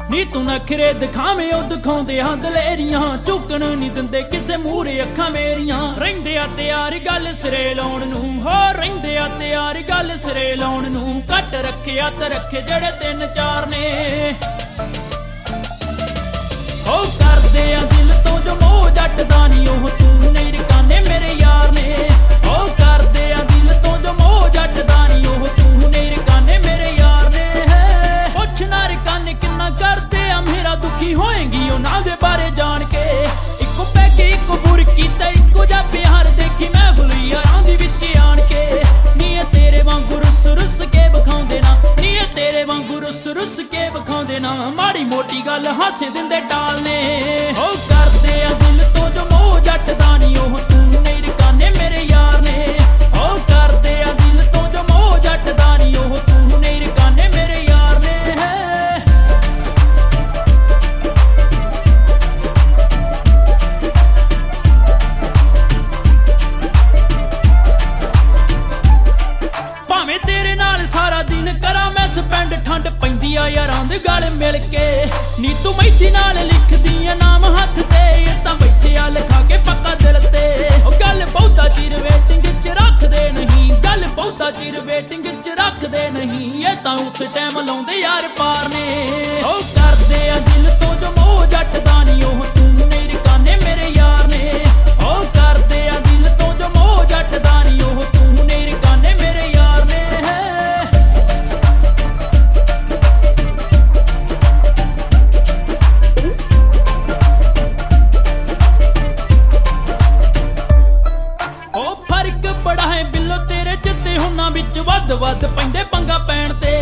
ਨੀ ਤੂੰ ਨਖਰੇ ਦਿਖਾਵੇਂ ਉਹ ਦਿਖਾਉਂਦੇ ਹਾਂ ਦਲੇਰੀਆਂ, ਝੁਕਣ ਨਹੀਂ ਦਿੰਦੇ ਕਿਸੇ ਮੂਹਰੇ ਅੱਖਾਂ ਮੇਰੀਆਂ। ਰਹਿੰਦੇ ਆ ਤਿਆਰ ਗੱਲ ਸਿਰੇ ਲਾਉਣ ਨੂੰ, ਹੋ ਰਹਿੰਦੇ ਆ ਤਿਆਰ ਗੱਲ ਸਿਰੇ ਲਾਉਣ ਨੂੰ। ਘੱਟ ਰੱਖਿਆ ਤੇ ਰੱਖੇ ਜਿਹੜੇ 3-4 ਨੇ, ਹੋ ਕਰਦੇ ਆ ਦਿਲ ਤੋਂ ਜੋ ਮੋਹ ਜੱਟ ਦਾ ਨੀ ਉਹ ਤੂੰ ਨਹੀਂ ਰਕਾਨੇ ਮੇਰੇ ਯਾਰ ਨੇ। ਹੋ ਕਰਦੇ ਆ ਦਿਲ ਤੋਂ ਜੋ ਮੋਹ ਜੱਟ ਦਾ ਨੀ ਉਹ ਤੂੰ ਨਹੀਂ ਰਕਾਨੇ ਮੇਰੇ ਯਾਰ ਨੇ। ਪੁੱਛ ਨਾ ਰਕਾਨੇ ਕਿੰਨਾ ਕਰਦੇ ਆ ਮੇਰਾ ਦੁਖੀ ਹੋਏਗੀ ਉਹਨਾਂ ਦੇ ਬਾਰੇ ਜਾਣ ਕੇ। ਇੱਕੋ ਪੈਗੀ ਇੱਕੋ ਬੁਰਕੀ ਤੇ ਇੱਕੋ ਜਿਹਾ ਪਿਆਰ ਦੇਖੀ ਮੈਂ ਭੁਲੀ ਯਾਰਾਂ ਦੀ ਵਿੱਚ ਆਣ ਕੇ। ਨੀ ਇਹ ਤੇਰੇ ਵਾਂਗੂ ਰੁੱਸ ਰੁੱਸ ਕੇ ਵਿਖਾਉਂਦੇ ਨਾ, ਨੀ ਇਹ ਤੇਰੇ ਵਾਂਗੂ ਰੁੱਸ ਰੁੱਸ ਕੇ ਵਿਖਾਉਂਦੇ ਨਾ। ਮਾੜੀ ਮੋਟੀ ਗੱਲ ਹਾਸੇ ਦਿੰਦੇ ਟਾਲ ਨੇ, ਹੋ ਕਰਦੇ ਆ ਦਿਲ ਤੋਂ ਜੋ ਮੋਹ ਜੱਟ ਦਾ ਨੀ ਉਹ ਤੂੰ ਨਹੀਂ ਰਕਾਨੇ ਮੇਰੇ ਯਾਰ ਨੇ। ਹੋ ਕਰਦੇ ਆ ਦਿਲ ਤੋਂ ਜੋ ਮੋਹ ਜੱਟ ਦਾ ਨੀ ਉਹ ਤੂੰ ਨਹੀਂ ਰਕਾਨੇ ਮੇਰੇ ਯਾਰ ਨੇ। ਭਾਵੇਂ ਤੇਰੇ ਨਾਲ ਸਾਰਾ ਦਿਨ ਕਰਾਂ ਮੈਂ ਸਪੈਂਡ, ਠੰਡ ਪੈਂਦੀ ਆ ਯਾਰਾਂ ਦੇ ਗਲ ਮਿਲ ਕੇ। ਨੀ ਤੂੰ ਮੈਥੀ ਨਾਲ ਲਿਖਦੀ ਆ ਨਾਮ ਹੱਥ ਤੇ, ਇਹ ਤਾਂ ਬੈਠੇ ਆ ਲਿਖਾ ਕੇ ਪੱਕਾ ਦਿਲ ਤੇ। ਉਹ ਗੱਲ ਬਹੁਤਾ ਚਿਰ ਵੇਟਿੰਗ ਚ ਰੱਖਦੇ ਨਹੀਂ, ਗੱਲ ਬਹੁਤਾ ਚਿਰ ਵੇਟਿੰਗ ਚ ਰੱਖਦੇ ਨਹੀਂ। ਇਹ ਤਾਂ ਉਸ ਟਾਈਮ ਲਾਉਂਦੇ ਯਾਰ ਪਾਰ ਨੇ। ਉਹ ਕਰਦੇ ਆ ਦਿਲ ਤੋਂ ਜੋ ਮੋਹ ਜੱਟ ਦਾ ਨੀ ਉਹ ਤੂੰ ਨਹੀਂ ਰਕਾਨੇ ਮੇਰੇ ਯਾਰ ਨੇ। ਉਹ ਕਰਦੇ ਆ ਦਿਲ ਤੋਂ ਜੋ ਮੋਹ ਜੱਟ ਦਾ ਨੀ ਉਹ ਤੂੰ ਨਹੀਂ ਰਕਾਨੇ ਮੇਰੇ ਯਾਰ ਨੇ। ਉਹ ਫਰਕ ਬੜਾ ਹੈ ਬਿੱਲੋ ਤੇਰੇ ਜਿੱਤੇ ਹੁਨਾਂ ਵਿੱਚ, ਵੱਧ ਵੱਧ ਪੈਂਦੇ ਪੰਗਾ ਪੈਣ ਤੇ।